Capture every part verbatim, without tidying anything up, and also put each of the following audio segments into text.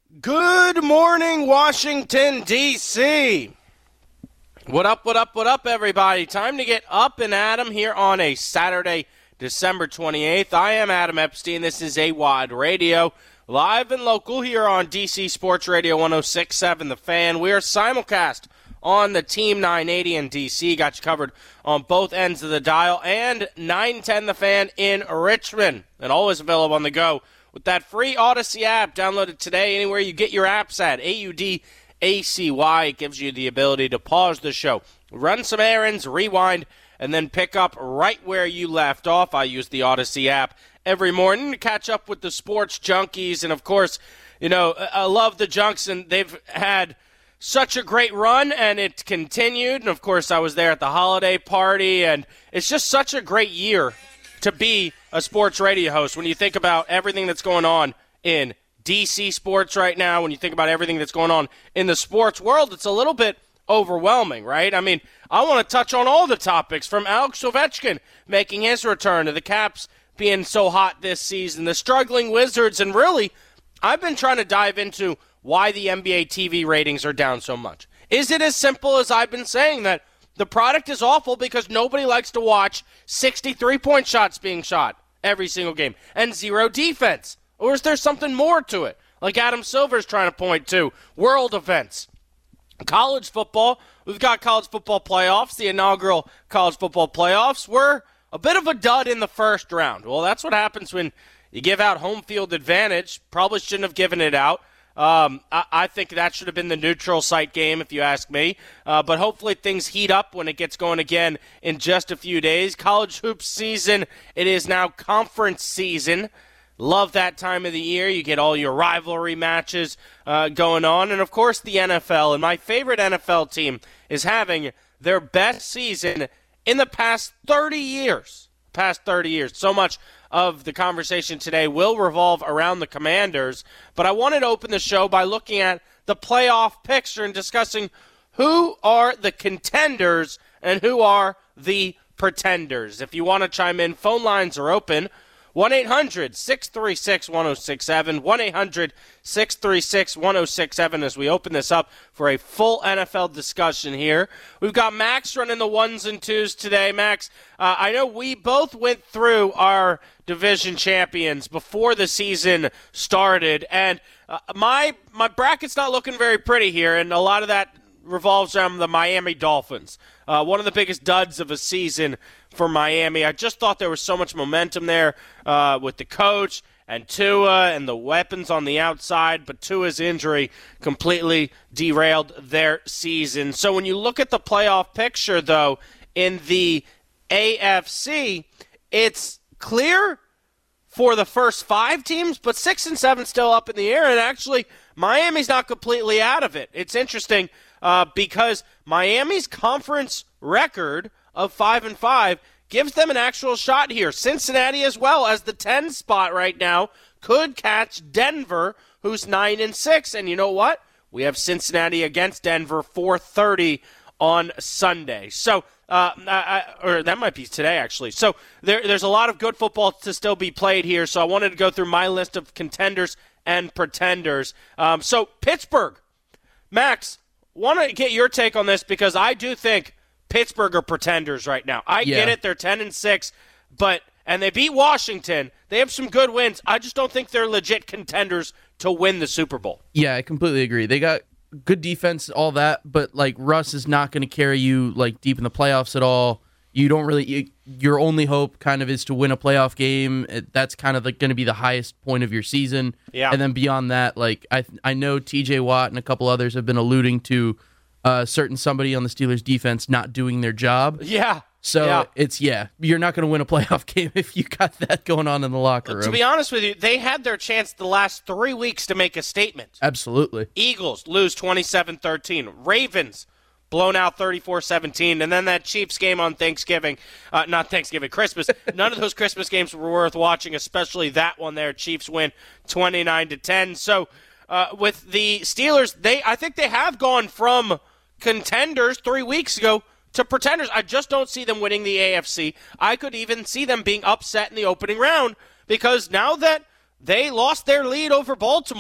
Good morning, Washington, D C What up, what up, what up, everybody? Time to get up and at 'em here on a Saturday, December twenty-eighth. I am Adam Epstein. This is A W O D Radio, live and local here on D C Sports Radio one oh six point seven The Fan. We are simulcast on the Team nine eighty in D C. Got you covered on both ends of the dial, and nine ten The Fan in Richmond, and always available on the go with that free Odyssey app. Download it today anywhere you get your apps at. A U D A C Y. It gives you the ability to pause the show, run some errands, rewind, and then pick up right where you left off. I use the Odyssey app every morning to catch up with the sports junkies. And, of course, you know, I love the Junks, and they've had such a great run, and it continued. And, of course, I was there at the holiday party, and it's just such a great year to be a sports radio host when you think about everything that's going on in D C sports right now. When you think about everything that's going on in the sports world, it's a little bit overwhelming, right? I mean, I want to touch on all the topics, from Alex Ovechkin making his return to the Caps being so hot this season, the struggling Wizards, and really, I've been trying to dive into why the N B A T V ratings are down so much. Is it as simple as I've been saying, that the product is awful because nobody likes to watch sixty-three point shots being shot every single game and zero defense? Or is there something more to it, like Adam Silver's trying to point to? World events. College football, we've got college football playoffs. The inaugural college football playoffs were a bit of a dud in the first round. Well, that's what happens when you give out home field advantage. Probably shouldn't have given it out. Um, I, I think that should have been the neutral site game, if you ask me. Uh, but hopefully things heat up when it gets going again in just a few days. College hoops season, it is now conference season. Love that time of the year. You get all your rivalry matches uh, going on. And, of course, the N F L. And my favorite N F L team is having their best season in the past thirty years. Past thirty years. So much of the conversation today will revolve around the Commanders, but I wanted to open the show by looking at the playoff picture and discussing who are the contenders and who are the pretenders. If you want to chime in, phone lines are open. one eight hundred six three six one oh six seven, one eight hundred six three six one oh six seven as we open this up for a full N F L discussion here. We've got Max running the ones and twos today. Max, uh, I know we both went through our division champions before the season started, and uh, my my bracket's not looking very pretty here, and a lot of that revolves around the Miami Dolphins. Uh, one of the biggest duds of a season for Miami. I just thought there was so much momentum there uh, with the coach and Tua and the weapons on the outside, but Tua's injury completely derailed their season. So when you look at the playoff picture, though, in the A F C, it's clear for the first five teams, but six and seven still up in the air, and actually Miami's not completely out of it. It's interesting uh, because Miami's conference record of five and five gives them an actual shot here. Cincinnati, as well as the ten spot right now, could catch Denver, who's nine and six. And you know what? We have Cincinnati against Denver four thirty on Sunday. So, uh, I, or that might be today, actually. So there, there's a lot of good football to still be played here. So I wanted to go through my list of contenders and pretenders. Um, so Pittsburgh, Max, want to get your take on this because I do think Pittsburgh are pretenders right now. I yeah. get it; they're ten and six, but and they beat Washington. They have some good wins. I just don't think they're legit contenders to win the Super Bowl. Yeah, I completely agree. They got good defense, all that, but like Russ is not going to carry you like deep in the playoffs at all. You don't really. You, your only hope kind of is to win a playoff game. It, that's kind of like going to be the highest point of your season. Yeah. And then beyond that, like I I know T J Watt and a couple others have been alluding to uh, certain somebody on the Steelers defense not doing their job. Yeah. So yeah. it's, yeah, you're not going to win a playoff game if you got that going on in the locker room. To be honest with you, they had their chance the last three weeks to make a statement. Absolutely. Eagles lose twenty-seven thirteen. Ravens blown out thirty-four seventeen. And then that Chiefs game on Thanksgiving, uh, not Thanksgiving, Christmas. None of those Christmas games were worth watching, especially that one there. Chiefs win twenty-nine to ten. So uh, with the Steelers, they I think they have gone from contenders three weeks ago to pretenders. I just don't see them winning the A F C. I could even see them being upset in the opening round because now that they lost their lead over Baltimore,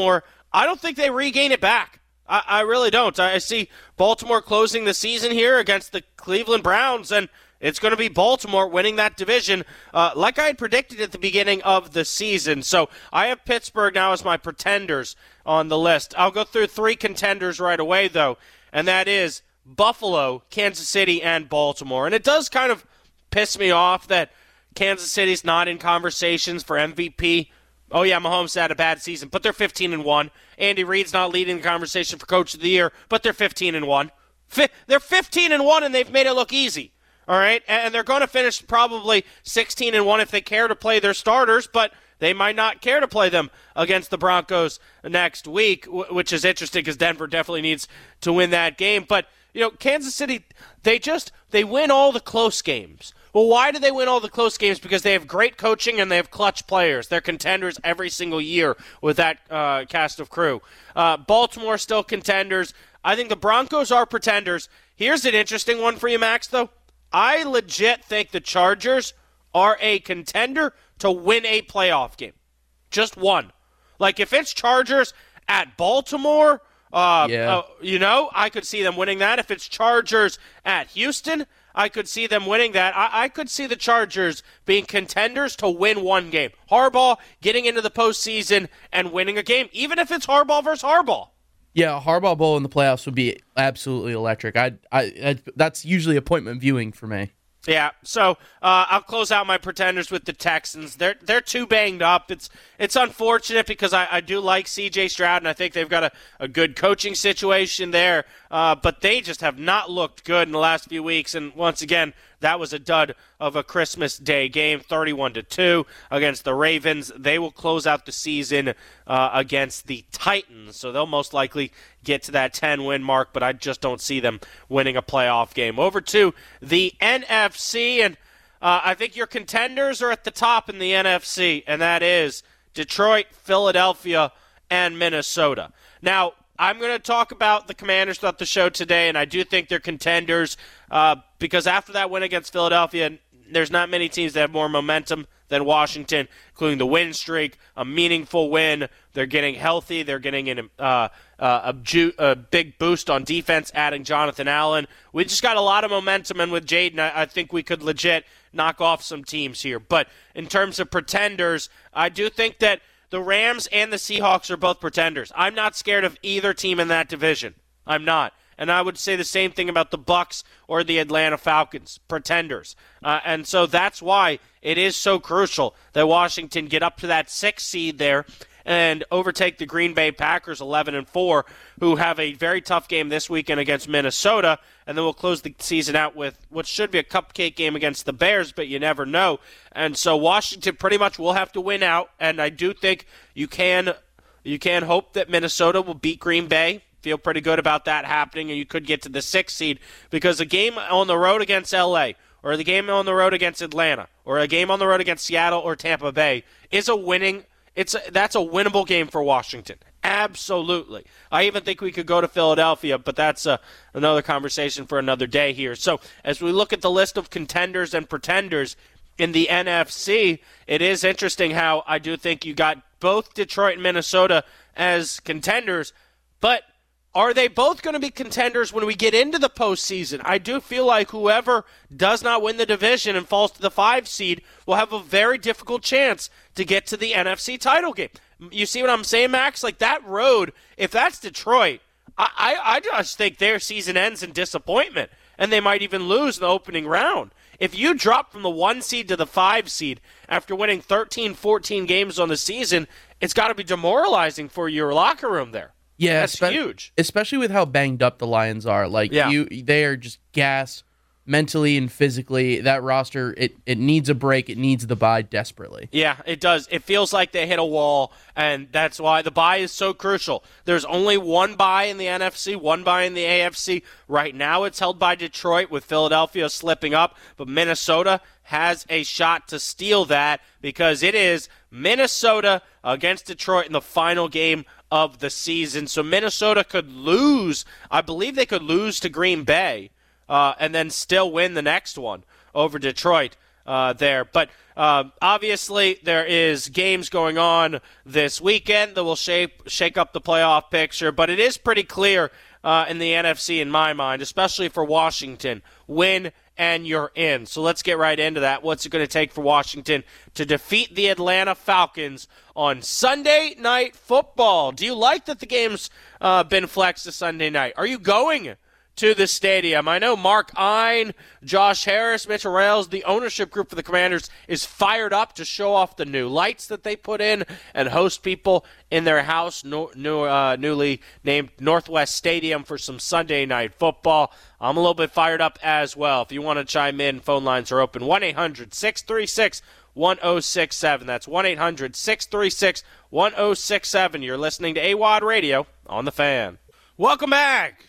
I don't think they regain it back. I, I really don't. I, I see Baltimore closing the season here against the Cleveland Browns, and it's going to be Baltimore winning that division uh, like I had predicted at the beginning of the season. So I have Pittsburgh now as my pretenders on the list. I'll go through three contenders right away, though, and that is Buffalo, Kansas City, and Baltimore. And it does kind of piss me off that Kansas City's not in conversations for M V P. Oh, yeah, Mahomes had a bad season, but they're fifteen and one. Andy Reid's not leading the conversation for Coach of the Year, but they're fifteen and one. Fi- they're fifteen and one, and they've made it look easy. All right, and they're going to finish probably sixteen and one if they care to play their starters, but they might not care to play them against the Broncos next week, which is interesting because Denver definitely needs to win that game. But, you know, Kansas City, they just, they win all the close games. Well, why do they win all the close games? Because they have great coaching and they have clutch players. They're contenders every single year with that uh, cast of crew. Uh, Baltimore still contenders. I think the Broncos are pretenders. Here's an interesting one for you, Max, though. I legit think the Chargers are a contender to win a playoff game. Just one. Like, if it's Chargers at Baltimore, uh, yeah. uh, you know, I could see them winning that. If it's Chargers at Houston, I could see them winning that. I, I could see the Chargers being contenders to win one game. Harbaugh getting into the postseason and winning a game, even if it's Harbaugh versus Harbaugh. Yeah, a Harbaugh Bowl in the playoffs would be absolutely electric. I, I, I that's usually appointment viewing for me. Yeah, so uh, I'll close out my pretenders with the Texans. They're they're too banged up. It's it's unfortunate because I, I do like C J Stroud, and I think they've got a, a good coaching situation there, uh, but they just have not looked good in the last few weeks. And once again, that was a dud of a Christmas Day game, thirty-one to two against the Ravens. They will close out the season uh, against the Titans, so they'll most likely get to that ten-win mark, but I just don't see them winning a playoff game. Over to the N F C, and uh, I think your contenders are at the top in the N F C, and that is Detroit, Philadelphia, and Minnesota. Now, I'm going to talk about the Commanders throughout the show today, and I do think they're contenders uh, because after that win against Philadelphia, there's not many teams that have more momentum than Washington, including the win streak, a meaningful win. They're getting healthy. They're getting in a, uh, uh, a, ju- a big boost on defense, adding Jonathan Allen. We just got a lot of momentum, and with Jaden, I, I think we could legit knock off some teams here. But in terms of pretenders, I do think that the Rams and the Seahawks are both pretenders. I'm not scared of either team in that division. I'm not. And I would say the same thing about the Bucs or the Atlanta Falcons, pretenders. Uh, and so that's why it is so crucial that Washington get up to that sixth seed there and overtake the Green Bay Packers eleven and four, who have a very tough game this weekend against Minnesota. And then we'll close the season out with what should be a cupcake game against the Bears, but you never know. And so Washington pretty much will have to win out. And I do think you can you can hope that Minnesota will beat Green Bay. Feel pretty good about that happening, and you could get to the sixth seed because a game on the road against L A or the game on the road against Atlanta or a game on the road against Seattle or Tampa Bay is a winning it's a, that's a winnable game for Washington. Absolutely. I even think we could go to Philadelphia, but that's a, another conversation for another day here. So as we look at the list of contenders and pretenders in the N F C, it is interesting how I do think you got both Detroit and Minnesota as contenders, but are they both going to be contenders when we get into the postseason? I do feel like whoever does not win the division and falls to the five seed will have a very difficult chance to get to the N F C title game. You see what I'm saying, Max? Like that road, if that's Detroit, I, I, I just think their season ends in disappointment, and they might even lose in the opening round. If you drop from the one seed to the five seed after winning thirteen, fourteen games on the season, it's got to be demoralizing for your locker room there. Yeah, that's espe- huge. Especially with how banged up the Lions are. Like yeah. you, they are just gas mentally and physically. That roster, it, it needs a break. It needs the bye desperately. Yeah, it does. It feels like they hit a wall, and that's why the bye is so crucial. There's only one bye in the N F C, one bye in the A F C. Right now it's held by Detroit with Philadelphia slipping up, but Minnesota has a shot to steal that because it is Minnesota against Detroit in the final game of the season. So Minnesota could lose. I believe they could lose to Green Bay uh, and then still win the next one over Detroit uh, there. But Uh, obviously, there is games going on this weekend that will shape shake up the playoff picture, but it is pretty clear uh, in the N F C in my mind, especially for Washington. Win and you're in. So let's get right into that. What's it going to take for Washington to defeat the Atlanta Falcons on Sunday Night Football? Do you like that the game's uh, been flexed to Sunday night? Are you going to the stadium? I know Mark Ein, Josh Harris, Mitchell Rales, the ownership group for the Commanders is fired up to show off the new lights that they put in and host people in their house, new, new, uh, newly named Northwest Stadium, for some Sunday Night Football. I'm a little bit fired up as well. If you want to chime in, phone lines are open. one eight hundred six three six one oh six seven. That's one eight hundred six three six one oh six seven. You're listening to A W O D Radio on The Fan. Welcome back.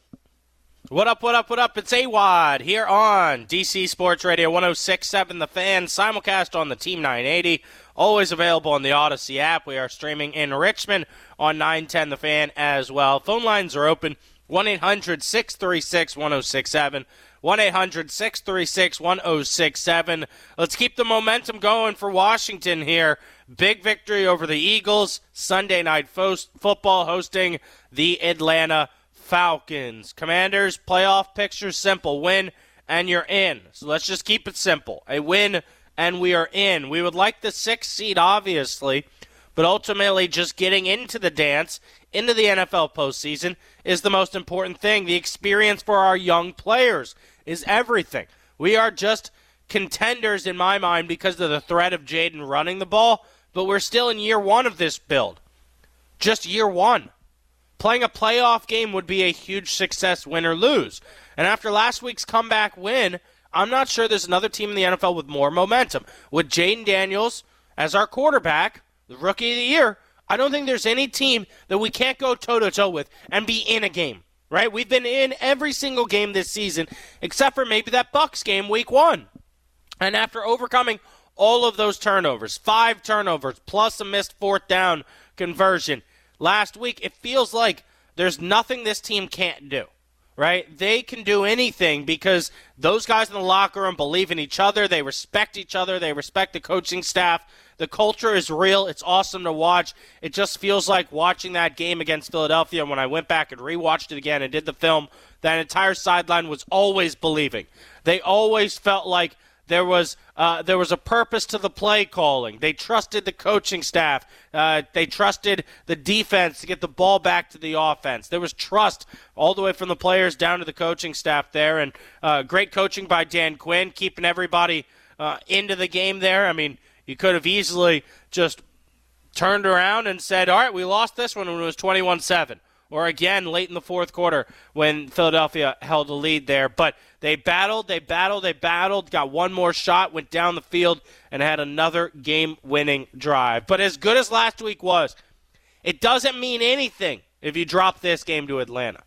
What up, what up, what up? It's A W O D here on D C Sports Radio one oh six point seven The Fan, simulcast on the Team nine eighty, always available on the Odyssey app. We are streaming in Richmond on nine ten The Fan as well. Phone lines are open, one eight hundred six three six one oh six seven, one eight hundred six three six one oh six seven. Let's keep the momentum going for Washington here. Big victory over the Eagles, Sunday Night fo- Football hosting the Atlanta Falcons. Commanders, playoff picture simple. Win and you're in. So let's just keep it simple. A win and we are in. We would like the sixth seed, obviously, but ultimately just getting into the dance, into the N F L postseason, is the most important thing. The experience for our young players is everything. We are just contenders in my mind because of the threat of Jaden running the ball, but we're still in year one of this build. Just year one. Playing a playoff game would be a huge success, win or lose. And after last week's comeback win, I'm not sure there's another team in the N F L with more momentum. With Jaden Daniels as our quarterback, the Rookie of the Year, I don't think there's any team that we can't go toe-to-toe with and be in a game, right? We've been in every single game this season, except for maybe that Bucs game week one. And after overcoming all of those turnovers, five turnovers, plus a missed fourth down conversion last week, it feels like there's nothing this team can't do, right? They can do anything because those guys in the locker room believe in each other. They respect each other. They respect the coaching staff. The culture is real. It's awesome to watch. It just feels like watching that game against Philadelphia. When I went back and rewatched it again and did the film, that entire sideline was always believing. They always felt like There was uh, there was a purpose to the play calling. They trusted the coaching staff. Uh, they trusted the defense to get the ball back to the offense. There was trust all the way from the players down to the coaching staff there. And uh, great coaching by Dan Quinn, keeping everybody uh, into the game there. I mean, you could have easily just turned around and said, all right, we lost this one when it was twenty-one seven. Or again, late in the fourth quarter when Philadelphia held a lead there. But they battled, they battled, they battled, got one more shot, went down the field, and had another game-winning drive. But as good as last week was, it doesn't mean anything if you drop this game to Atlanta.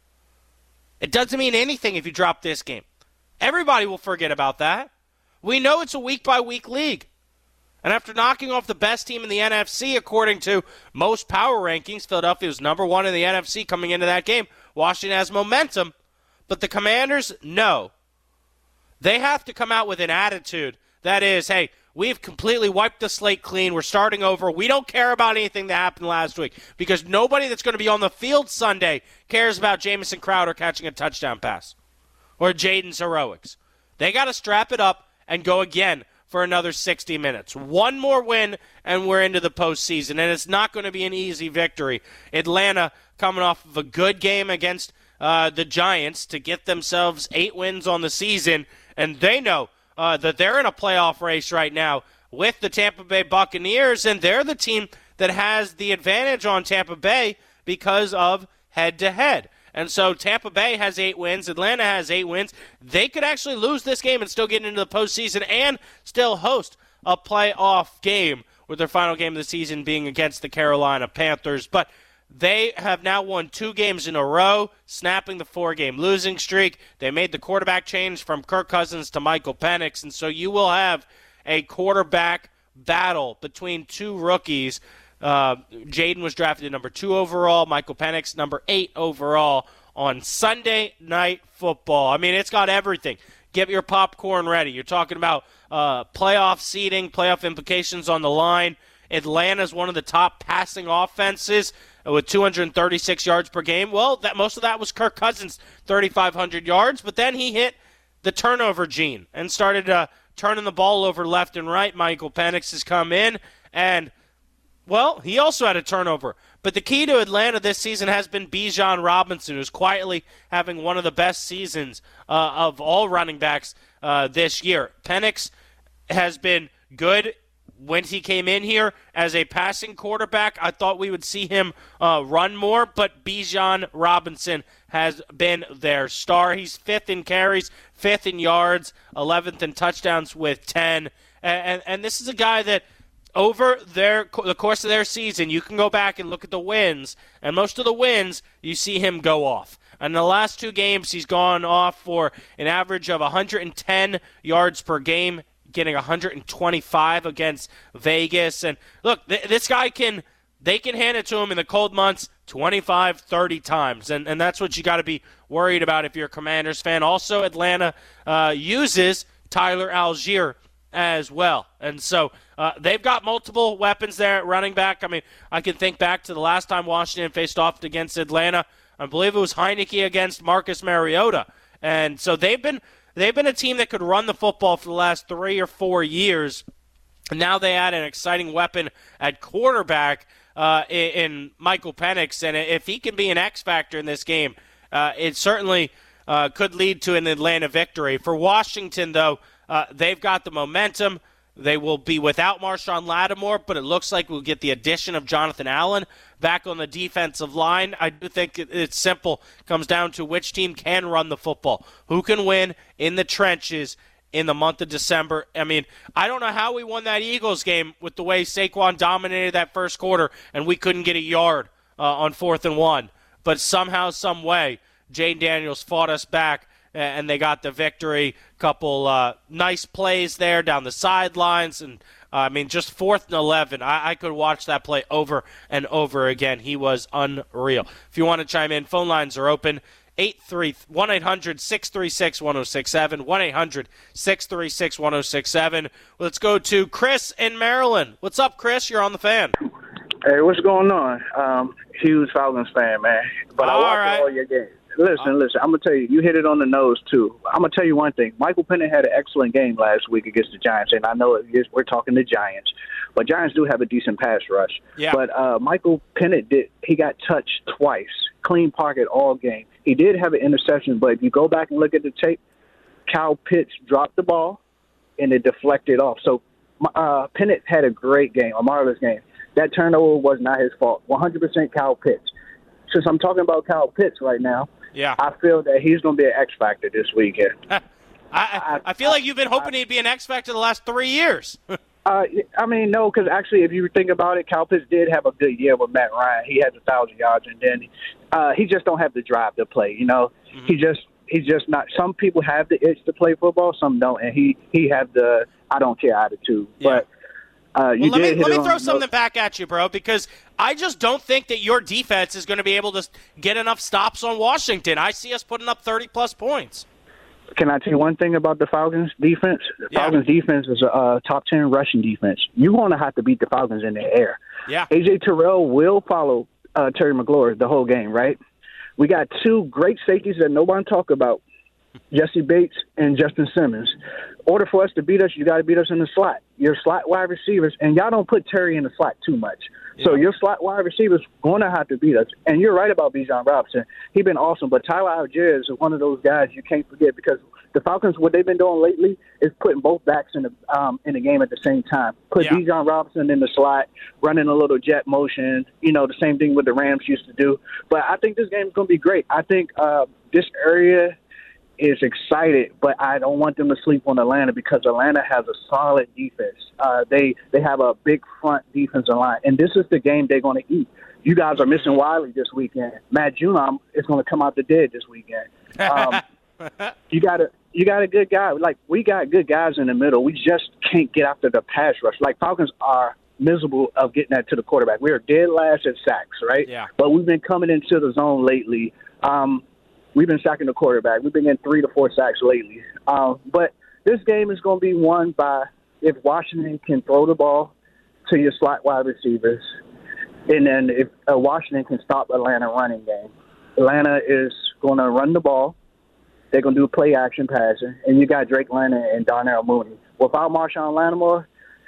It doesn't mean anything if you drop this game. Everybody will forget about that. We know it's a week-by-week league. And after knocking off the best team in the N F C, according to most power rankings, Philadelphia was number one in the N F C coming into that game. Washington has momentum, but the Commanders, no. They have to come out with an attitude that is, hey, we've completely wiped the slate clean. We're starting over. We don't care about anything that happened last week because nobody that's going to be on the field Sunday cares about Jamison Crowder catching a touchdown pass or Jaden's heroics. They got to strap it up and go again for another sixty minutes. One more win, and we're into the postseason, and it's not going to be an easy victory. Atlanta coming off of a good game against uh, the Giants to get themselves eight wins on the season, and they know uh, that they're in a playoff race right now with the Tampa Bay Buccaneers, and they're the team that has the advantage on Tampa Bay because of head-to-head. And so Tampa Bay has eight wins. Atlanta has eight wins. They could actually lose this game and still get into the postseason and still host a playoff game, with their final game of the season being against the Carolina Panthers. But they have now won two games in a row, snapping the four-game losing streak. They made the quarterback change from Kirk Cousins to Michael Penix, and so you will have a quarterback battle between two rookies. Uh, Jaden was drafted at number two overall. Michael Penix, number eight overall on Sunday Night Football. I mean, it's got everything. get your popcorn ready. You're talking about uh, playoff seeding, playoff implications on the line. Atlanta's one of the top passing offenses with two hundred thirty-six yards per game. Well, that most of that was Kirk Cousins, thirty-five hundred yards, but then he hit the turnover gene and started uh, turning the ball over left and right. Michael Penix has come in, and, well, he also had a turnover. But the key to Atlanta this season has been Bijan Robinson, who's quietly having one of the best seasons uh, of all running backs uh, this year. Penix has been good when he came in here as a passing quarterback. I thought we would see him uh, run more, but Bijan Robinson has been their star. He's fifth in carries, fifth in yards, eleventh in touchdowns with ten. And, and, and this is a guy that over their the course of their season, you can go back and look at the wins, and most of the wins, you see him go off. In the last two games, he's gone off for an average of one hundred ten yards per game, getting one hundred twenty-five against Vegas. And look, th- this guy can, they can hand it to him in the cold months twenty-five, thirty times. And, and that's what you got to be worried about if you're a Commanders fan. Also, Atlanta uh, uses Tyler Algier as well. And so uh, they've got multiple weapons there at running back. I mean, I can think back to the last time Washington faced off against Atlanta. I believe it was Heineke against Marcus Mariota. And so they've been they've been a team that could run the football for the last three or four years. And now they add an exciting weapon at quarterback uh, in, in Michael Penix. And if he can be an X factor in this game, uh, it certainly uh, could lead to an Atlanta victory. For Washington, though, Uh, they've got the momentum. They will be without Marshawn Lattimore, but it looks like we'll get the addition of Jonathan Allen back on the defensive line. I do think it, it's simple. It comes down to which team can run the football. Who can win in the trenches in the month of December? I mean, I don't know how we won that Eagles game with the way Saquon dominated that first quarter and we couldn't get a yard uh, on fourth and one. But somehow, some way, Jane Daniels fought us back, and they got the victory. Couple uh, nice plays there down the sidelines. And, uh, I mean, just fourth and eleven. I-, I could watch that play over and over again. He was unreal. If you want to chime in, phone lines are open. one eight hundred six three six one oh six seven. one eight hundred six three six one oh six seven. Let's go to Chris in Maryland. What's up, Chris? You're on the fan. Hey, what's going on? Um, huge Falcons fan, man. But I All watch right. all your games. Listen, listen, I'm going to tell you, you hit it on the nose, too. I'm going to tell you one thing. Michael Penix had an excellent game last week against the Giants, and I know it is, we're talking the Giants, but Giants do have a decent pass rush. Yeah. But uh, Michael Penix, did he got touched twice, clean pocket all game. He did have an interception, but if you go back and look at the tape, Kyle Pitts dropped the ball, and it deflected off. So uh, Penix had a great game, a marvelous game. That turnover was not his fault. one hundred percent Kyle Pitts. Since I'm talking about Kyle Pitts right now, Yeah. I feel that he's going to be an X factor this weekend. I, I, I feel like you've been hoping he'd be an X factor the last three years. uh, I mean, no, because actually, if you think about it, Kyle Pitts did have a good year with Matt Ryan. He had a thousand yards, and then uh, he just don't have the drive to play. You know, mm-hmm. he just he's just not. Some people have the itch to play football, some don't, and he he have the I don't care attitude. Yeah. But uh, you well, let did me let hit me throw on, something back at you, bro, because I just don't think that your defense is going to be able to get enough stops on Washington. I see us putting up thirty plus points. Can I tell you one thing about the Falcons defense? The Yeah. Falcons defense is a uh, top ten rushing defense. You're going to have to beat the Falcons in the air. Yeah. A J Terrell will follow uh, Terry McLaurin the whole game, right? We got two great safeties that nobody talk about, Jesse Bates and Justin Simmons. In order for us to beat us, you got to beat us in the slot. Your slot wide receivers, and y'all don't put Terry in the slot too much. Yeah. So your slot wide receivers going to have to beat us. And you're right about Bijan Robinson. He's been awesome. But Tyler Algier is one of those guys you can't forget because the Falcons, what they've been doing lately is putting both backs in the um, in the game at the same time. Put Yeah. Bijan Robinson in the slot, running a little jet motion, you know, the same thing what the Rams used to do. But I think this game is going to be great. I think uh, this area is excited, but I don't want them to sleep on Atlanta because Atlanta has a solid defense. Uh, they they have a big front defensive line, and this is the game they're going to eat. You guys are missing Wiley this weekend. Matt Judon is going to come out the dead this weekend. Um, you got a you got a good guy. Like we got good guys in the middle. We just can't get after the pass rush. Like Falcons are miserable of getting that to the quarterback. We are dead last at sacks, right? Yeah. But we've been coming into the zone lately. Um, we've been sacking the quarterback. We've been getting three to four sacks lately. Um, but this game is going to be won by if Washington can throw the ball to your slot wide receivers, and then if uh, Washington can stop Atlanta running game. Atlanta is going to run the ball. They're going to do play action passing, and you got Drake London and Darnell Mooney. Without Marshawn Lattimore,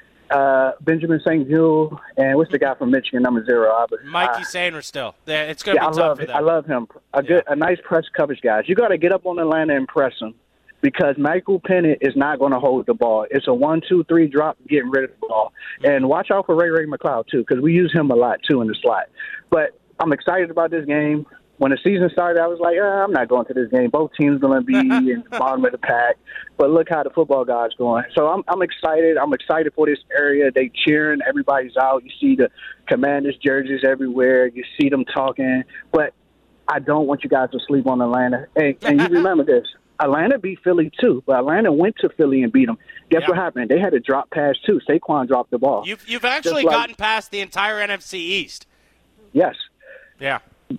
uh, Benjamin Saint Jules, and what's the guy from Michigan, number zero? Albert? Mikey uh, Sainer still. Yeah, it's going to yeah, be I tough love for it. them. I love him. A good, yeah. a nice press coverage, guys. You got to get up on Atlanta and press them because Michael Penix is not going to hold the ball. It's a one, two, three drop, getting rid of the ball. And watch out for Ray Ray McCloud too, because we use him a lot too in the slot. But I'm excited about this game. When the season started, I was like, uh, I'm not going to this game. Both teams going to be in the bottom of the pack. But look how the football god's going. So I'm I'm excited. I'm excited for this area. They cheering. Everybody's out. You see the Commanders jerseys everywhere. You see them talking. But I don't want you guys to sleep on Atlanta. And, and you remember this. Atlanta beat Philly, too. But Atlanta went to Philly and beat them. Guess yeah. what happened? They had a drop pass, too. Saquon dropped the ball. You've, you've actually like, gotten past the entire N F C East. Yes. Yeah.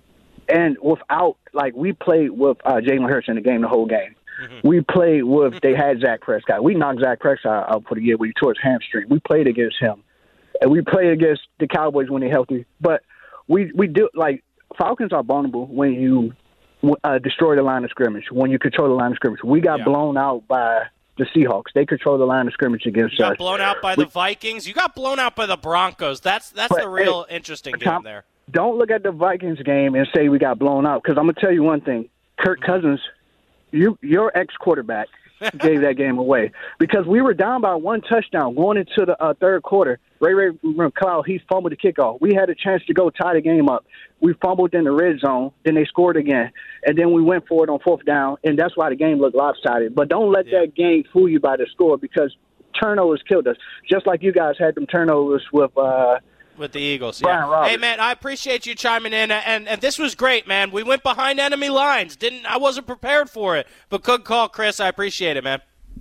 And without, like, we played with uh, Jalen Hurts in the game the whole game. Mm-hmm. We played with, they had Zach Prescott. We knocked Zach Prescott out for the year when he tore his hamstring. We played against him. And we played against the Cowboys when they're healthy. But we, we do, like, Falcons are vulnerable when you uh, destroy the line of scrimmage, when you control the line of scrimmage. We got yeah. blown out by the Seahawks. They control the line of scrimmage against us. You got us. blown out by we, the Vikings. You got blown out by the Broncos. That's, that's but, the real hey, interesting game Tom, there. Don't look at the Vikings game and say we got blown out, because I'm going to tell you one thing. Kirk Cousins, you, your ex-quarterback, gave that game away because we were down by one touchdown going into the uh, third quarter. Ray Ray McCloud, he fumbled the kickoff. We had a chance to go tie the game up. We fumbled in the red zone, then they scored again, and then we went for it on fourth down, and that's why the game looked lopsided. But don't let yeah. that game fool you by the score, because turnovers killed us, just like you guys had them turnovers with uh, – With the Eagles, yeah. Hey, man, I appreciate you chiming in, and, and this was great, man. We went behind enemy lines. Didn't I wasn't prepared for it, but good call, Chris. I appreciate it, man.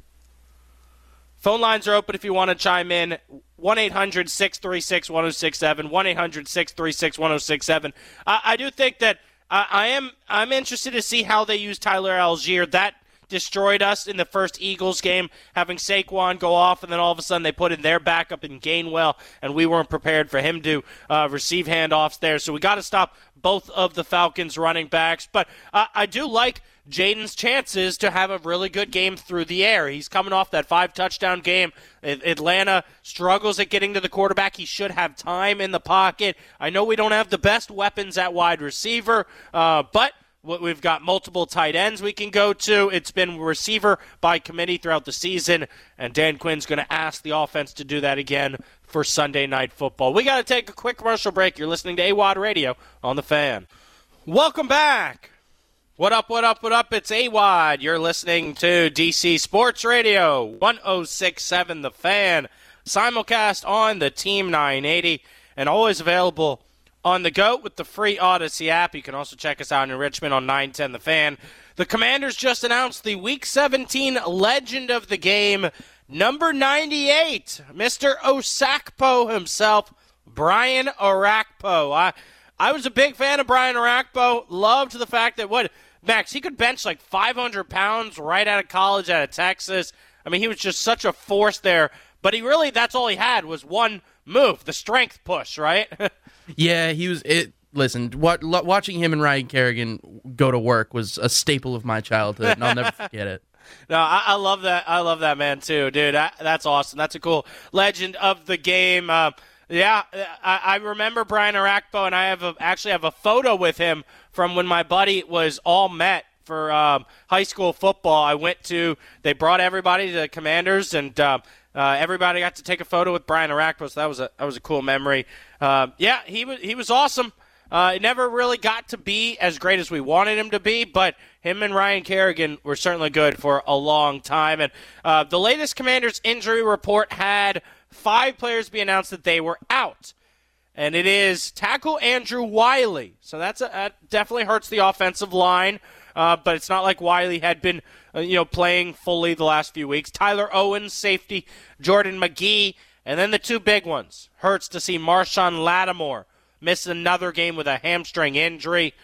Phone lines are open if you want to chime in. one eight hundred six three six one oh six seven, one eight hundred six three six one oh six seven. I, I do think that I, I am I'm interested to see how they use Tyler Algier. That destroyed us in the first Eagles game, having Saquon go off, and then all of a sudden they put in their backup in Gainwell, and we weren't prepared for him to uh, receive handoffs there. So we got to stop both of the Falcons' running backs. But uh, I do like Jaden's chances to have a really good game through the air. He's coming off that five-touchdown game. Atlanta struggles at getting to the quarterback. He should have time in the pocket. I know we don't have the best weapons at wide receiver, uh, but we've got multiple tight ends we can go to. It's been receiver by committee throughout the season, and Dan Quinn's going to ask the offense to do that again for Sunday Night Football. We got to take a quick commercial break. You're listening to A W O D Radio on The Fan. Welcome back. What up, what up, what up? It's A W O D. You're listening to D C Sports Radio, one oh six point seven The Fan. Simulcast on the Team nine eighty, and always available on the go with the free Odyssey app. You can also check us out in Richmond on nine ten The Fan. The Commanders just announced the Week seventeen legend of the game, number ninety-eight, Mister Osakpo himself, Brian Orakpo. I, I was a big fan of Brian Orakpo. Loved the fact that, what, Max, he could bench like five hundred pounds right out of college, out of Texas. I mean, he was just such a force there. But he really, that's all he had was one move, the strength push, right? Yeah, he was. It. Listen, what, watching him and Ryan Kerrigan go to work was a staple of my childhood, and I'll never forget it. No, I, I love that. I love that man too, dude. I, that's awesome. That's a cool legend of the game. Uh, yeah, I, I remember Brian Orakpo, and I have a, actually have a photo with him from when my buddy was all Met for um, high school football. I went to. They brought everybody to the Commanders, and uh, uh, everybody got to take a photo with Brian Orakpo. So that was a that was a cool memory. Uh, yeah, he was he was awesome. Uh, it never really got to be as great as we wanted him to be, but him and Ryan Kerrigan were certainly good for a long time. And uh, the latest Commanders injury report had five players be announced that they were out. And it is tackle Andrew Wiley. So that's a, that definitely hurts the offensive line, uh, but it's not like Wiley had been uh, you know, playing fully the last few weeks. Tyler Owens, safety, Jordan McGee, and then the two big ones. Hurts to see Marshawn Lattimore miss another game with a hamstring injury.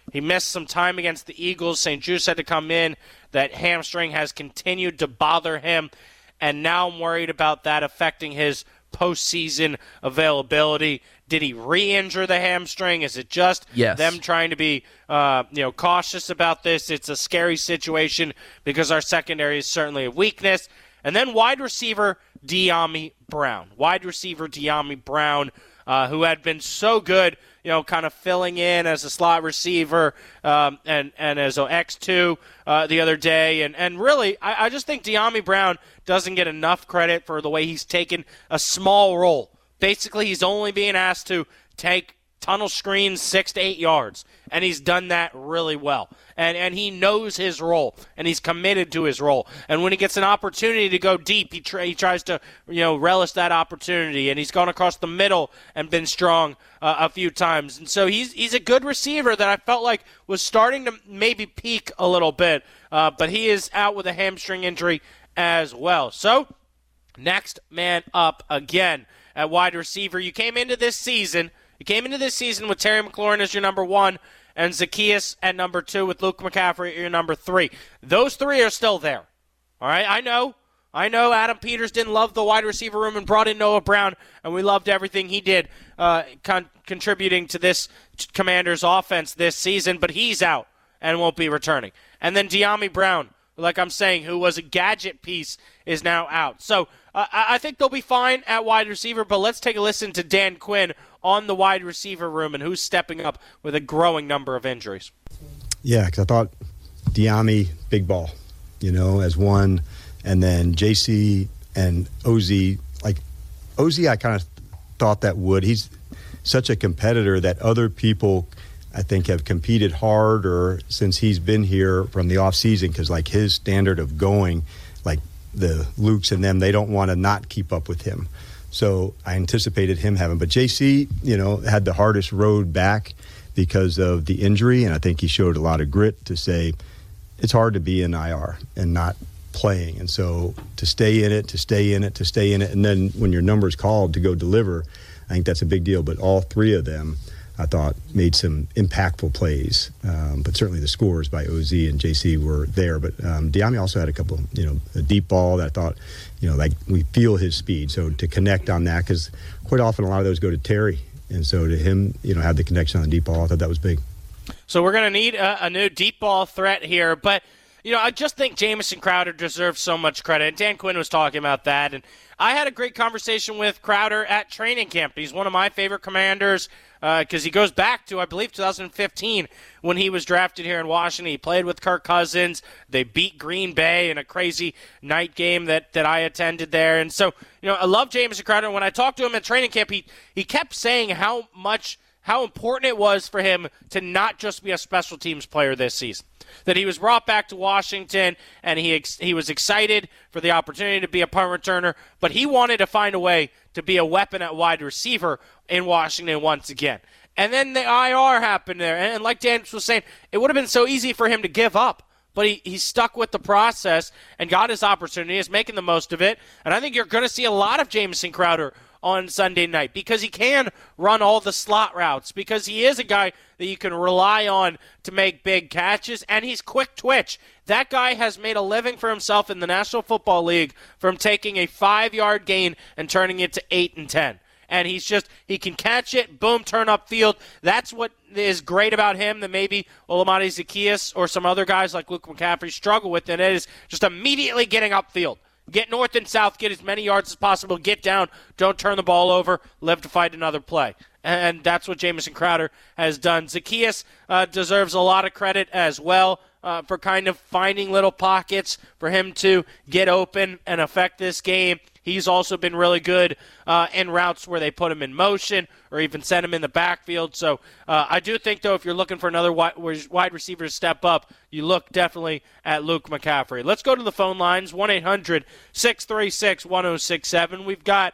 He missed some time against the Eagles. Saint Juste had to come in. That hamstring has continued to bother him, and now I'm worried about that affecting his postseason availability. Did he re-injure the hamstring? Is it just yes. them trying to be uh, you know, cautious about this? It's a scary situation because our secondary is certainly a weakness. And then wide receiver Dyami Brown. Wide receiver Dyami Brown, uh, who had been so good, you know, kind of filling in as a slot receiver um, and, and as an X two uh, the other day. And, and really, I, I just think Dyami Brown doesn't get enough credit for the way he's taken a small role. Basically, he's only being asked to take tunnel screens six to eight yards, and he's done that really well. And and he knows his role, and he's committed to his role. And when he gets an opportunity to go deep, he, try, he tries to you know relish that opportunity. And he's gone across the middle and been strong uh, a few times. And so he's he's a good receiver that I felt like was starting to maybe peak a little bit, uh, but he is out with a hamstring injury as well. So next man up again at wide receiver. You came into this season. You came into this season with Terry McLaurin as your number one and Zaccheaus at number two with Luke McCaffrey at your number three. Those three are still there. All right, I know. I know Adam Peters didn't love the wide receiver room and brought in Noah Brown, and we loved everything he did uh, con- contributing to this Commanders offense this season, but he's out and won't be returning. And then Dyami Brown, like I'm saying, who was a gadget piece, is now out. So uh, I think they'll be fine at wide receiver, but let's take a listen to Dan Quinn on the wide receiver room and who's stepping up with a growing number of injuries. Yeah, because I thought Dyami, big ball, you know, as one, and then J C and O Z. Like, O Z, I kind of thought that would. He's such a competitor that other people, I think, have competed harder since he's been here from the offseason because, like, his standard of going, like the Lukes and them, they don't want to not keep up with him. So I anticipated him having. But J C, you know, had the hardest road back because of the injury, and I think he showed a lot of grit to say it's hard to be in I R and not playing. And so to stay in it, to stay in it, to stay in it, and then when your number's called to go deliver, I think that's a big deal. But all three of them, I thought, made some impactful plays. Um, but certainly the scores by O Z and J C were there. But um, Dyami also had a couple, you know, a deep ball that I thought, you know, like we feel his speed. So to connect on that, because quite often a lot of those go to Terry. And so to him, you know, have the connection on the deep ball, I thought that was big. So we're going to need a, a new deep ball threat here. But, you know, I just think Jamison Crowder deserves so much credit. And Dan Quinn was talking about that. And I had a great conversation with Crowder at training camp. He's one of my favorite Commanders because uh, he goes back to, I believe, two thousand fifteen when he was drafted here in Washington. He played with Kirk Cousins. They beat Green Bay in a crazy night game that, that I attended there. And so, you know, I love Jamison Crowder. When I talked to him at training camp, he, he kept saying how much how important it was for him to not just be a special teams player this season. That he was brought back to Washington, and he ex- he was excited for the opportunity to be a punt returner, but he wanted to find a way to be a weapon at wide receiver in Washington once again. And then the I R happened there, and like Dan was saying, it would have been so easy for him to give up. But he, he stuck with the process and got his opportunity, is making the most of it. And I think you're going to see a lot of Jamison Crowder on Sunday night because he can run all the slot routes, because he is a guy that you can rely on to make big catches, and he's quick twitch. That guy has made a living for himself in the National Football League from taking a five-yard gain and turning it to eight and ten. And he's just, he can catch it, boom, turn up field. That's what is great about him that maybe Olamide Zaccheaus or some other guys like Luke McCaffrey struggle with, and it is just immediately getting upfield. Get north and south, get as many yards as possible, get down, don't turn the ball over, live to fight another play. And that's what Jamison Crowder has done. Zaccheaus uh, deserves a lot of credit as well uh, for kind of finding little pockets for him to get open and affect this game. He's also been really good uh, in routes where they put him in motion or even send him in the backfield. So uh, I do think, though, if you're looking for another wide, wide receiver to step up, you look definitely at Luke McCaffrey. Let's go to the phone lines, one eight hundred six three six one oh six seven. We've got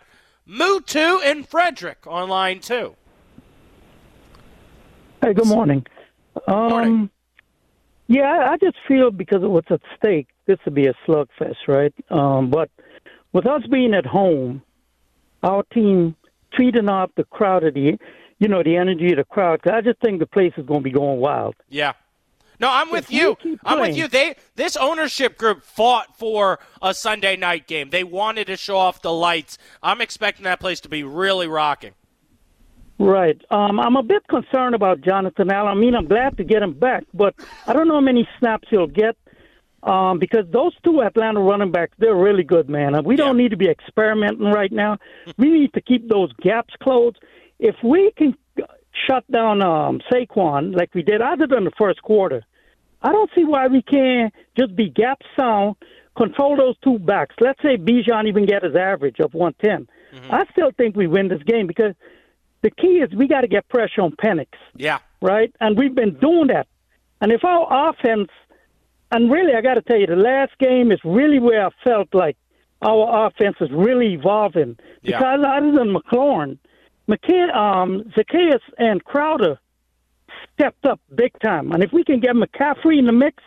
Mutu and Frederick on line two. Hey, good morning. Um, morning. Yeah, I just feel because of what's at stake, this would be a slugfest, right? Um, but with us being at home, our team feeding off the crowd of the you know, the energy of the crowd. 'Cause I just think the place is going to be going wild. Yeah. No, I'm with If we you. keep I'm with playing- you. They this ownership group fought for a Sunday night game. They wanted to show off the lights. I'm expecting that place to be really rocking. Right. Um, I'm a bit concerned about Jonathan Allen. I mean, I'm glad to get him back, but I don't know how many snaps he'll get um, because those two Atlanta running backs, they're really good, man. We don't Yeah. need to be experimenting right now. We need to keep those gaps closed. If we can shut down um, Saquon like we did, other than the first quarter, I don't see why we can't just be gap sound, control those two backs. Let's say Bijan even get his average of one ten. Mm-hmm. I still think we win this game because the key is we got to get pressure on Penix, Yeah. right? And we've been doing that. And if our offense, and really I got to tell you, the last game is really where I felt like our offense is really evolving. Yeah. Because other than McLaurin, McKay, um, Zacchaeus and Crowder stepped up big time. And if we can get McCaffrey in the mix,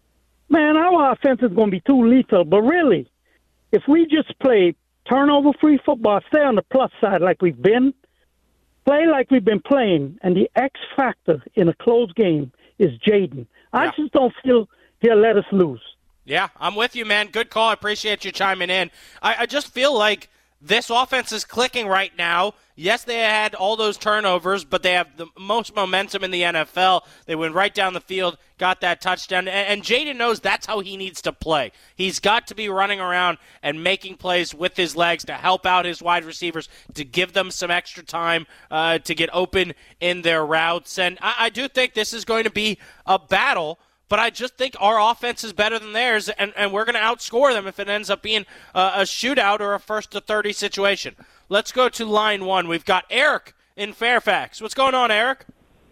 man, our offense is going to be too lethal. But really, if we just play turnover-free football, stay on the plus side like we've been, play like we've been playing, and the X factor in a close game is Jaden. I Yeah. just don't feel he'll let us lose. Yeah, I'm with you, man. Good call. I appreciate you chiming in. I, I just feel like this offense is clicking right now. Yes, they had all those turnovers, but they have the most momentum in the N F L. They went right down the field, got that touchdown, and, and Jaden knows that's how he needs to play. He's got to be running around and making plays with his legs to help out his wide receivers, to give them some extra time uh, to get open in their routes. And I, I do think this is going to be a battle, but I just think our offense is better than theirs, and, and we're going to outscore them if it ends up being a, a shootout or a first to thirty situation. Let's go to line one. We've got Eric in Fairfax. What's going on, Eric?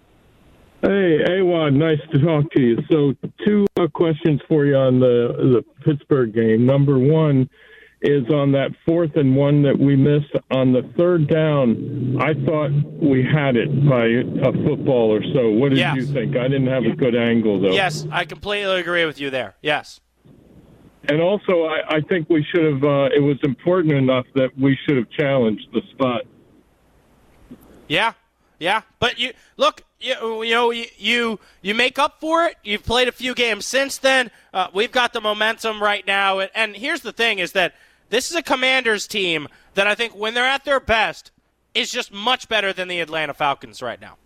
Hey, Awad, nice to talk to you. So two uh, questions for you on the, the Pittsburgh game. Number one is on that fourth and one that we missed on the third down. I thought we had it by a football or so. What did Yes. you think? I didn't have a good angle, though. Yes, I completely agree with you there. Yes. And also, I, I think we should have, uh, it was important enough that we should have challenged the spot. Yeah, yeah. But you look, you, you know, you, you you make up for it. You've played a few games since then. Uh, we've got the momentum right now. And, and here's the thing is that this is a Commanders team that I think when they're at their best is just much better than the Atlanta Falcons right now.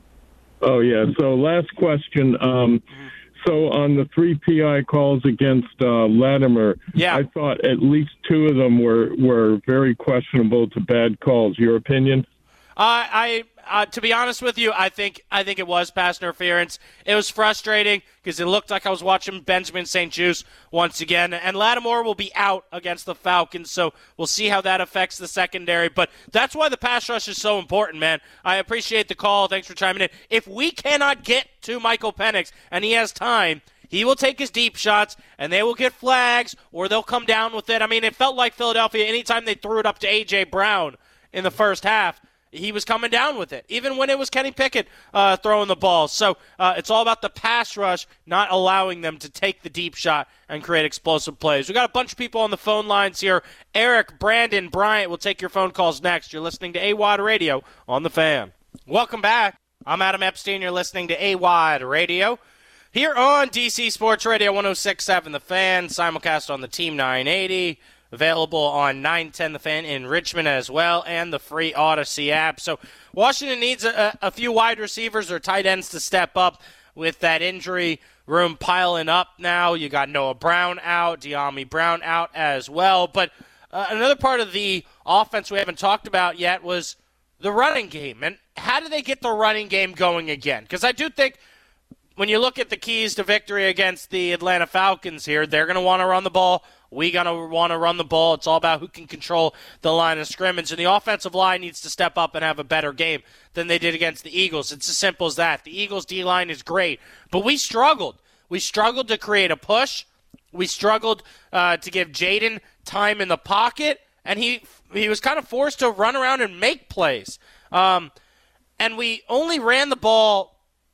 Oh, yeah. So last question. Um, so on the three P I calls against uh, Latimer, Yeah. I thought at least two of them were, were very questionable to bad calls. Your opinion? Uh, I, uh, to be honest with you, I think I think it was pass interference. It was frustrating because it looked like I was watching Benjamin Saint-Juste once again. And Lattimore will be out against the Falcons, so we'll see how that affects the secondary. But that's why the pass rush is so important, man. I appreciate the call. Thanks for chiming in. If we cannot get to Michael Penix and he has time, he will take his deep shots, and they will get flags, or they'll come down with it. I mean, it felt like Philadelphia, anytime they threw it up to A J. Brown in the first half, he was coming down with it, even when it was Kenny Pickett uh, throwing the ball. So uh, it's all about the pass rush, not allowing them to take the deep shot and create explosive plays. We've got a bunch of people on the phone lines here. Eric, Brandon, Bryant will take your phone calls next. You're listening to A W O D Radio on The Fan. Welcome back. I'm Adam Epstein. You're listening to A W O D Radio here on D C Sports Radio one oh six point seven The Fan, simulcast on the Team nine eighty. Available on nine ten The Fan in Richmond as well, and the free Odyssey app. So Washington needs a, a few wide receivers or tight ends to step up with that injury room piling up now. You got Noah Brown out, De'Ami Brown out as well. But uh, another part of the offense we haven't talked about yet was the running game. And how do they get the running game going again? Because I do think when you look at the keys to victory against the Atlanta Falcons here, they're going to want to run the ball. We going to want to run the ball. It's all about who can control the line of scrimmage. And the offensive line needs to step up and have a better game than they did against the Eagles. It's as simple as that. The Eagles' D-line is great, but we struggled. We struggled to create a push. We struggled uh, to give Jaden time in the pocket, and he he was kind of forced to run around and make plays. Um, and we only ran the ball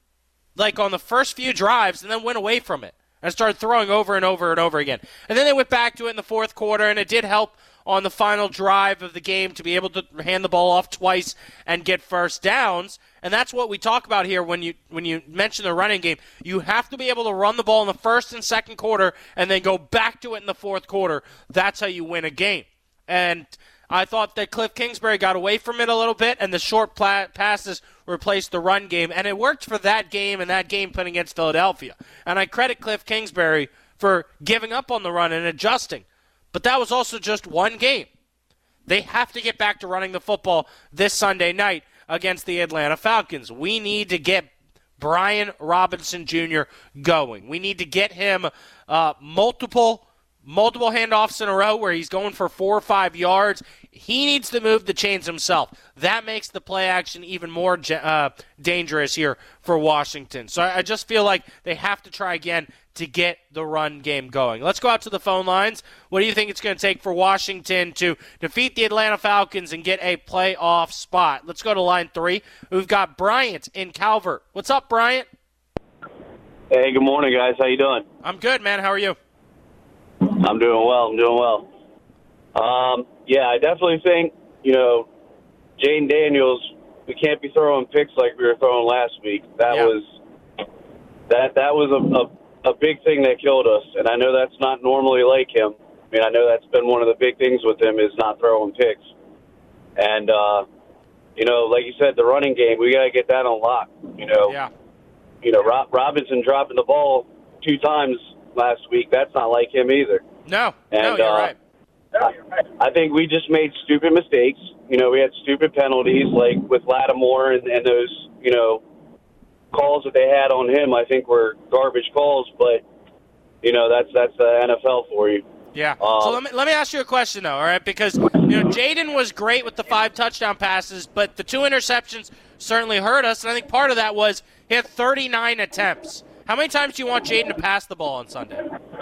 like on the first few drives and then went away from it and started throwing over and over and over again. And then they went back to it in the fourth quarter, and it did help on the final drive of the game to be able to hand the ball off twice and get first downs. And that's what we talk about here when you when you mention the running game. You have to be able to run the ball in the first and second quarter and then go back to it in the fourth quarter. That's how you win a game. And I thought that Cliff Kingsbury got away from it a little bit, and the short pla- passes replaced the run game. And it worked for that game and that game put against Philadelphia. And I credit Cliff Kingsbury for giving up on the run and adjusting. But that was also just one game. They have to get back to running the football this Sunday night against the Atlanta Falcons. We need to get Brian Robinson Junior going. We need to get him uh, multiple multiple handoffs in a row where he's going for four or five yards. He needs to move the chains himself. That makes the play action even more uh, dangerous here for Washington. So I just feel like they have to try again to get the run game going. Let's go out to the phone lines. What do you think it's going to take for Washington to defeat the Atlanta Falcons and get a playoff spot? Let's go to line three. We've got Bryant in Calvert. What's up, Bryant? Hey, good morning, guys. How you doing? I'm good, man. How are you? I'm doing well. I'm doing well. Um, yeah, I definitely think, you know, Jane Daniels, we can't be throwing picks like we were throwing last week. That yeah. was that that was a, a, a big thing that killed us, and I know that's not normally like him. I mean, I know that's been one of the big things with him is not throwing picks. And, uh, you know, like you said, the running game, we got to get that on lock. You know, yeah. you know, Rob, Robinson dropping the ball two times last week, that's not like him either. No, and, no, you're uh, right. I think we just made stupid mistakes. You know, we had stupid penalties, like with Lattimore and, and those, you know, calls that they had on him, I think were garbage calls, but, you know, that's that's the N F L for you. Yeah. Um, so let me let me ask you a question, though, all right? Because, you know, Jaden was great with the five touchdown passes, but the two interceptions certainly hurt us, and I think part of that was he had thirty-nine attempts. How many times do you want Jaden to pass the ball on Sunday?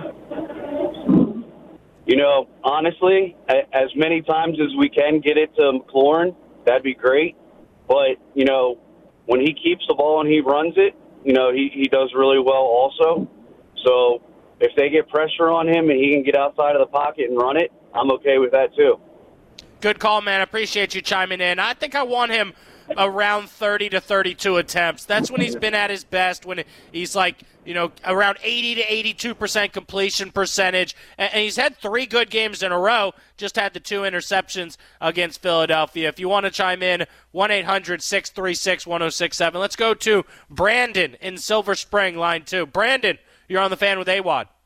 You know, honestly, as many times as we can get it to McLaurin, that'd be great. But, you know, when he keeps the ball and he runs it, you know, he, he does really well also. So if they get pressure on him and he can get outside of the pocket and run it, I'm okay with that too. Good call, man. I appreciate you chiming in. I think I want him around thirty to thirty-two attempts. That's when he's been at his best, when he's like, you know, around eighty to eighty-two percent completion percentage. And he's had three good games in a row, just had the two interceptions against Philadelphia. If you want to chime in, one eight hundred six three six one oh six seven. Let's go to Brandon in Silver Spring, line two. Brandon, you're on the Fan with A W A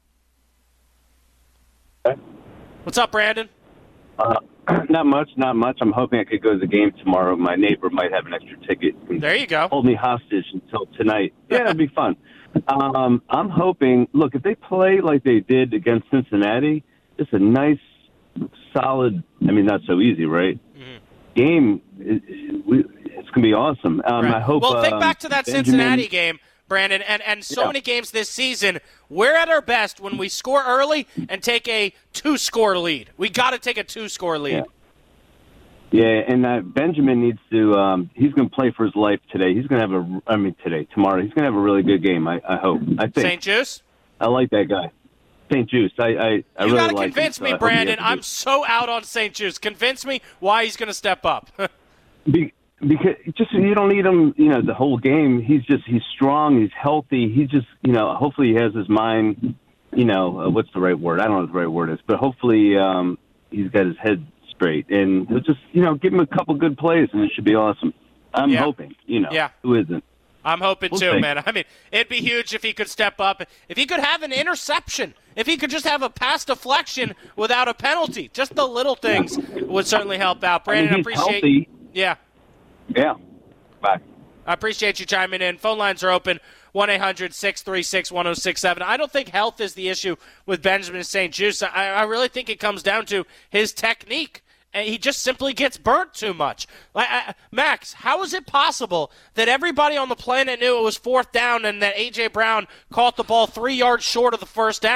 D. What's up, Brandon? Uh, not much, not much. I'm hoping I could go to the game tomorrow. My neighbor might have an extra ticket. There you go. Hold me hostage until tonight. Yeah, it'll be fun. Um, I'm hoping, look, if they play like they did against Cincinnati, it's a nice, solid, I mean, not so easy, right? Mm-hmm. Game, it, it, we, it's going to be awesome. Um, right. I hope. Well, think um, back to that Benjamin, Cincinnati game, Brandon, and, and so yeah. many games this season, we're at our best when we score early and take a two-score lead. We got to take a two-score lead. Yeah, yeah and uh, Benjamin needs to um, – he's going to play for his life today. He's going to have a – I mean, today, tomorrow. He's going to have a really good game, I, I hope. I think. Saint Juice? I like that guy. Saint Juice. I, I, I you really gotta like convince him, me, so Brandon. I'm good. so out on Saint Juice. Convince me why he's going to step up. Be, because just you don't need him, you know, the whole game. He's just he's strong. He's healthy. He just, you know, hopefully he has his mind. You know, uh, what's the right word? I don't know what the right word is, but hopefully um, he's got his head straight, and he'll just, you know, give him a couple good plays, and it should be awesome. I'm yeah. hoping. You know, yeah. who isn't? I'm hoping We'll too, see. man. I mean, it'd be huge if he could step up. If he could have an interception. If he could just have a pass deflection without a penalty. Just the little things would certainly help out. Brandon, I mean, he's appreciate healthy. Yeah. Yeah. Bye. I appreciate you chiming in. Phone lines are open, one eight hundred six three six one oh six seven. I don't think health is the issue with Benjamin Saint Juice. I, I really think it comes down to his technique. And he just simply gets burnt too much. Like, I, Max, how is it possible that everybody on the planet knew it was fourth down and that A J. Brown caught the ball three yards short of the first down,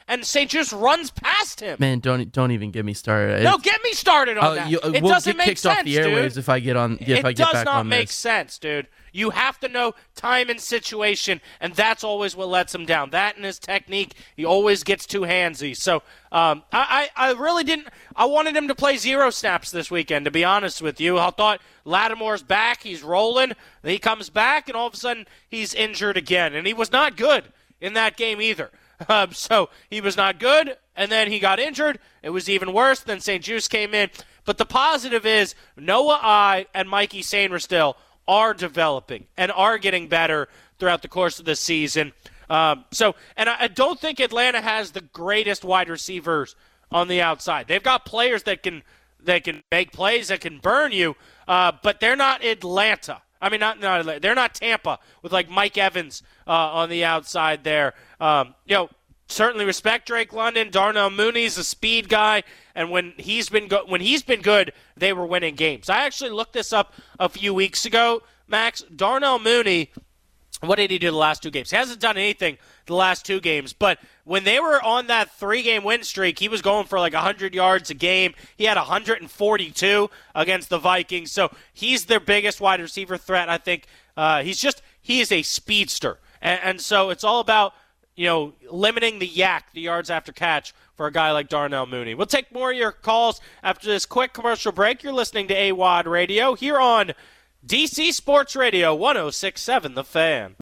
and Saint Just runs past him. Man, don't don't even get me started. No, It's- get me started on Oh, that. you- it we'll doesn't get make kicked sense, off the airwaves dude. if I get on. If it I get does back not on make this. sense, dude. You have to know time and situation, and that's always what lets him down. That and his technique, he always gets too handsy. So um, I, I, I really didn't – I wanted him to play zero snaps this weekend, to be honest with you. I thought Lattimore's back. He's rolling. Then he comes back, and all of a sudden he's injured again. And he was not good in that game either. Um, so he was not good, and then he got injured. It was even worse. Then Saint Just came in. But the positive is Noah I and Mikey Sainristil are developing and are getting better throughout the course of the season. Um, so, and I, I don't think Atlanta has the greatest wide receivers on the outside. They've got players that can that can make plays, that can burn you, uh, but they're not Atlanta. I mean, not, not Atlanta. They're not Tampa with like Mike Evans uh, on the outside there. Um, you know, certainly respect Drake London. Darnell Mooney's a speed guy, and when he's been go- when he's been good, they were winning games. I actually looked this up a few weeks ago, Max. Darnell Mooney, what did he do the last two games? He hasn't done anything the last two games, but when they were on that three-game win streak, he was going for like one hundred yards a game. He had one hundred forty-two against the Vikings, so he's their biggest wide receiver threat. I think uh, he's just he is a speedster, and, and so it's all about you know, limiting the yak, the yards after catch, for a guy like Darnell Mooney. We'll take more of your calls after this quick commercial break. You're listening to A W O D Radio here on D C Sports Radio one oh six point seven The Fan.